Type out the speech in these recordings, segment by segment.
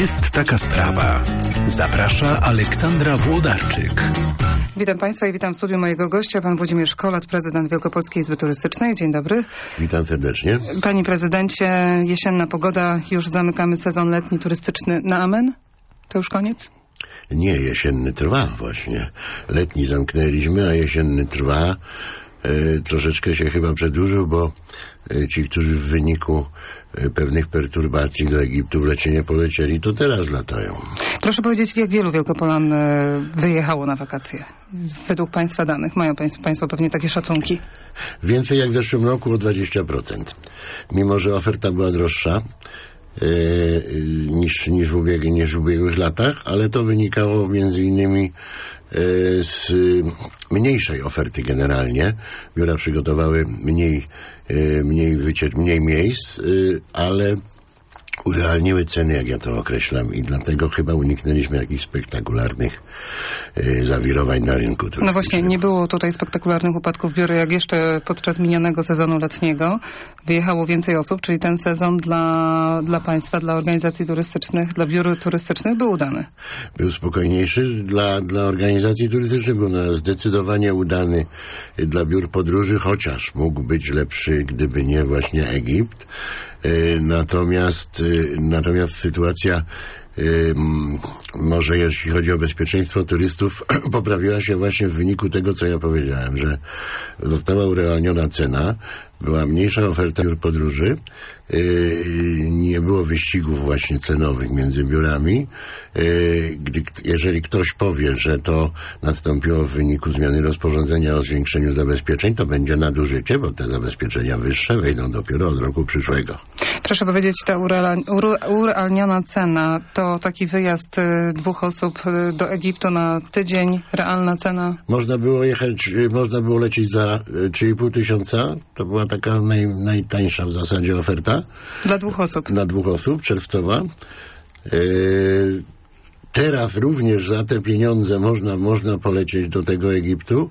Jest taka sprawa. Zaprasza Aleksandra Włodarczyk. Witam Państwa i witam w studiu mojego gościa, pan Włodzimierz Kolat, prezydent Wielkopolskiej Izby Turystycznej. Dzień dobry. Witam serdecznie. Panie prezydencie, jesienna pogoda, już zamykamy sezon letni turystyczny na amen? To już koniec? Nie, jesienny trwa właśnie. Letni zamknęliśmy, a jesienny trwa. Troszeczkę się chyba przedłużył, bo ci, którzy w wyniku pewnych perturbacji do Egiptu wlecie nie polecieli, to teraz latają. Proszę powiedzieć, jak wielu Wielkopolan wyjechało na wakacje? Według Państwa danych mają Państwo pewnie takie szacunki? Więcej jak w zeszłym roku o 20%. Mimo że oferta była droższa niż w ubiegłych latach, ale to wynikało między innymi z mniejszej oferty generalnie. Biura przygotowały mniej miejsc, ale urealniły ceny, jak ja to określam, i dlatego chyba uniknęliśmy jakichś spektakularnych zawirowań na rynku turystycznym. No właśnie, nie było tutaj spektakularnych upadków biura, jak jeszcze podczas minionego sezonu letniego wyjechało więcej osób, czyli ten sezon dla państwa, dla organizacji turystycznych, dla biur turystycznych był udany. Był spokojniejszy. Dla organizacji turystycznych był zdecydowanie udany dla biur podróży, chociaż mógł być lepszy, gdyby nie właśnie Egipt. Natomiast sytuacja może jeśli chodzi o bezpieczeństwo turystów poprawiła się właśnie w wyniku tego, co ja powiedziałem, że została urealniona cena, była mniejsza oferta biur podróży, nie było wyścigów właśnie cenowych między biurami. Jeżeli ktoś powie, że to nastąpiło w wyniku zmiany rozporządzenia o zwiększeniu zabezpieczeń, to będzie nadużycie, bo te zabezpieczenia wyższe wejdą dopiero od roku przyszłego. Proszę powiedzieć, ta urealniona cena to taki wyjazd 2 osób do Egiptu na tydzień, realna cena? Można było lecieć za 3,5 tysiąca, to była taka najtańsza w zasadzie oferta. Dla 2 osób? Dla 2 osób, czerwcowa. Teraz również za te pieniądze można polecieć do tego Egiptu.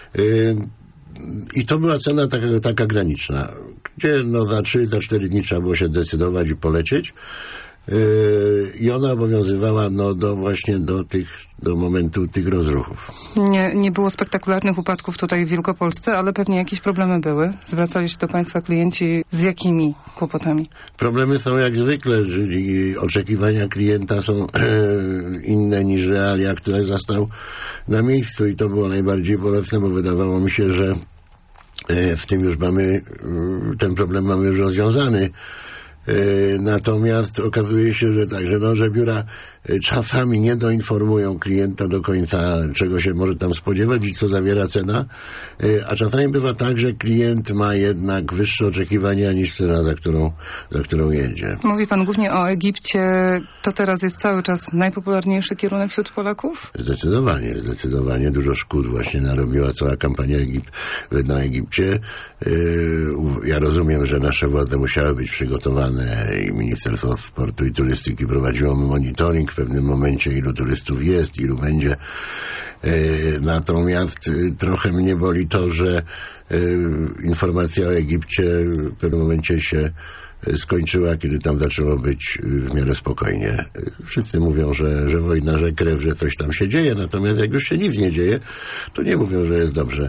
I to była cena taka graniczna, gdzie za 3-4 dni trzeba było się decydować i polecieć. I ona obowiązywała do momentu tych rozruchów. Nie było spektakularnych upadków tutaj w Wielkopolsce, ale pewnie jakieś problemy były. Zwracali się do Państwa klienci z jakimi kłopotami? Problemy są jak zwykle, czyli oczekiwania klienta są inne niż realia, które zastał na miejscu, i to było najbardziej bolesne, bo wydawało mi się, że w tym już ten problem mamy już rozwiązany. Natomiast okazuje się, że biura czasami nie doinformują klienta do końca, czego się może tam spodziewać i co zawiera cena, a czasami bywa tak, że klient ma jednak wyższe oczekiwania niż cena, za którą jedzie. Mówi pan głównie o Egipcie. To teraz jest cały czas najpopularniejszy kierunek wśród Polaków? Zdecydowanie. Dużo szkód właśnie narobiła cała kampania na Egipcie. Ja rozumiem, że nasze władze musiały być przygotowane i Ministerstwo Sportu i Turystyki prowadziło monitoring w pewnym momencie, ilu turystów jest, ilu będzie. Natomiast trochę mnie boli to, że informacja o Egipcie w pewnym momencie się skończyła, kiedy tam zaczęło być w miarę spokojnie. Wszyscy mówią, że wojna, że krew, że coś tam się dzieje, natomiast jak już się nic nie dzieje, to nie mówią, że jest dobrze.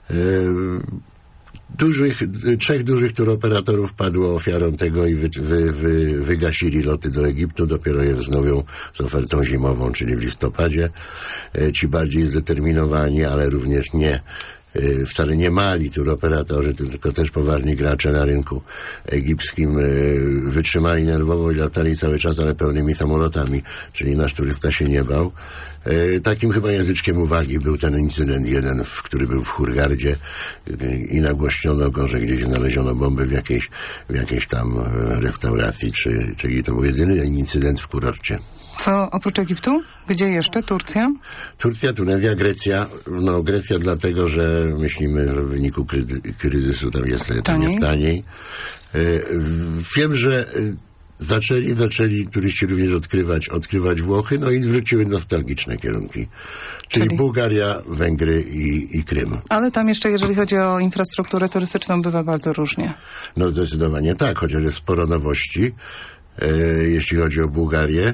3 dużych turoperatorów padło ofiarą tego i wygasili loty do Egiptu, dopiero je wznowią z ofertą zimową, czyli w listopadzie. Ci bardziej zdeterminowani, ale również wcale nie mali turoperatorzy, tylko też poważni gracze na rynku egipskim wytrzymali nerwowo i latali cały czas, ale pełnymi samolotami, czyli nasz turysta się nie bał. Takim chyba języczkiem uwagi był ten incydent jeden, który był w Hurgadzie i nagłośniono go, że gdzieś znaleziono bomby w jakiejś tam restauracji, czyli to był jedyny incydent w kurorcie. Co oprócz Egiptu? Gdzie jeszcze? Turcja? Turcja, Tunezja, Grecja. Grecja dlatego, że myślimy, że w wyniku kryzysu tam jest taniej. Wiem, że zaczęli turyści również odkrywać Włochy, i wróciły nostalgiczne kierunki. Czyli Bułgaria, Węgry i Krym. Ale tam jeszcze, jeżeli chodzi o infrastrukturę turystyczną, bywa bardzo różnie. Zdecydowanie tak, chociaż jest sporo nowości, jeśli chodzi o Bułgarię.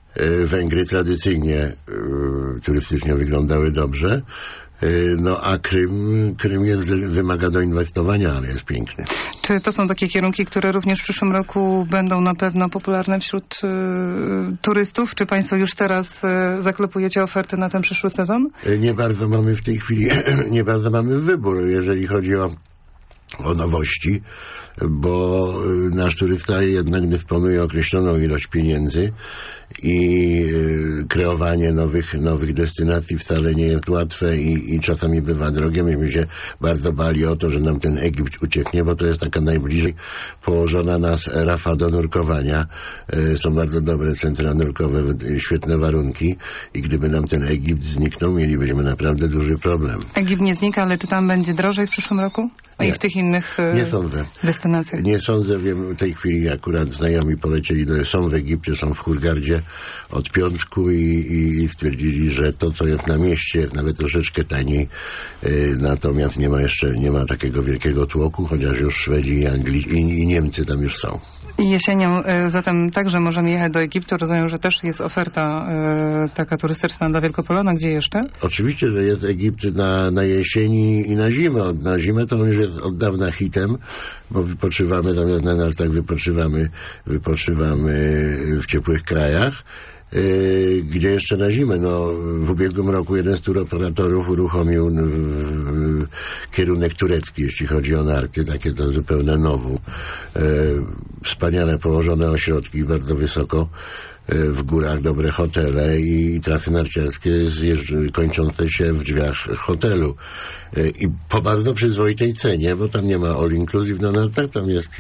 Węgry tradycyjnie turystycznie wyglądały dobrze. No a Krym wymaga doinwestowania, ale jest piękny. Czy to są takie kierunki, które również w przyszłym roku będą na pewno popularne wśród turystów? Czy państwo już teraz zaklepujecie oferty na ten przyszły sezon? Nie bardzo mamy w tej chwili, nie bardzo mamy wybór, jeżeli chodzi o nowości, bo nasz turysta jednak dysponuje określoną ilość pieniędzy i kreowanie nowych destynacji wcale nie jest łatwe i czasami bywa drogie. Myśmy się bardzo bali o to, że nam ten Egipt ucieknie, bo to jest taka najbliżej położona nas rafa do nurkowania. Są bardzo dobre centra nurkowe, świetne warunki i gdyby nam ten Egipt zniknął, mielibyśmy naprawdę duży problem. Egipt nie znika, ale czy tam będzie drożej w przyszłym roku? I w tych innych nie sądzę. Destynacjach? Nie sądzę. Wiem, w tej chwili akurat znajomi polecieli, są w Egipcie, są w Hurgadzie od piątku i stwierdzili, że to, co jest na mieście, jest nawet troszeczkę taniej, natomiast nie ma takiego wielkiego tłoku, chociaż już Szwedzi i Niemcy tam już są. I jesienią zatem także możemy jechać do Egiptu. Rozumiem, że też jest oferta taka turystyczna dla Wielkopolana. Gdzie jeszcze? Oczywiście, że jest Egipt na jesieni i na zimę. Na zimę to on już jest od dawna hitem, bo wypoczywamy, zamiast na nartach wypoczywamy w ciepłych krajach. Gdzie jeszcze na zimę? W ubiegłym roku jeden z turoperatorów uruchomił kierunek turecki, jeśli chodzi o narty, takie to zupełne nowum. Wspaniale położone ośrodki, bardzo wysoko w górach, dobre hotele i trasy narciarskie kończące się w drzwiach hotelu. I po bardzo przyzwoitej cenie, bo tam nie ma all inclusive na nartach, tam jest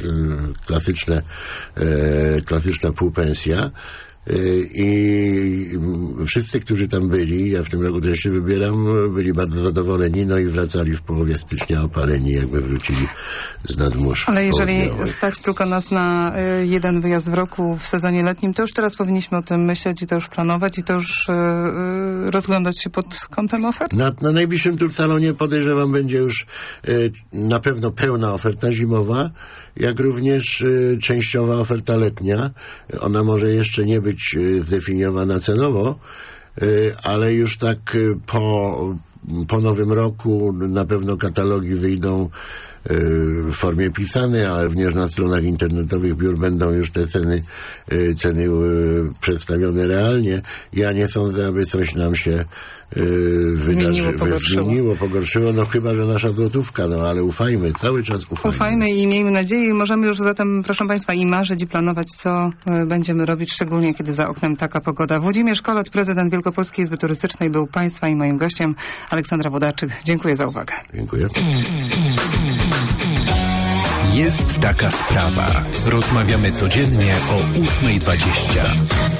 klasyczna półpensja. I wszyscy, którzy tam byli, ja w tym roku też się wybieram, byli bardzo zadowoleni, i wracali w połowie stycznia opaleni, jakby wrócili z nadmórz. Ale jeżeli stać tylko nas na jeden wyjazd w roku w sezonie letnim, to już teraz powinniśmy o tym myśleć i to już planować i to już rozglądać się pod kątem ofert? Na najbliższym tursalonie podejrzewam będzie już na pewno pełna oferta zimowa, jak również częściowa oferta letnia. Ona może jeszcze nie być zdefiniowana cenowo, ale już tak po nowym roku na pewno katalogi wyjdą w formie pisanej, ale również na stronach internetowych biur będą już te ceny przedstawione realnie. Ja nie sądzę, aby coś nam się zmieniło, pogorszyło, chyba że nasza złotówka, ale ufajmy, cały czas ufajmy. Ufajmy i miejmy nadzieję. Możemy już zatem, proszę Państwa, i marzyć, i planować, co będziemy robić, szczególnie kiedy za oknem taka pogoda. Włodzimierz Kolot, prezydent Wielkopolskiej Izby Turystycznej, był Państwa i moim gościem. Aleksandra Wodarczyk. Dziękuję za uwagę. Dziękuję. Jest taka sprawa. Rozmawiamy codziennie o 8:20.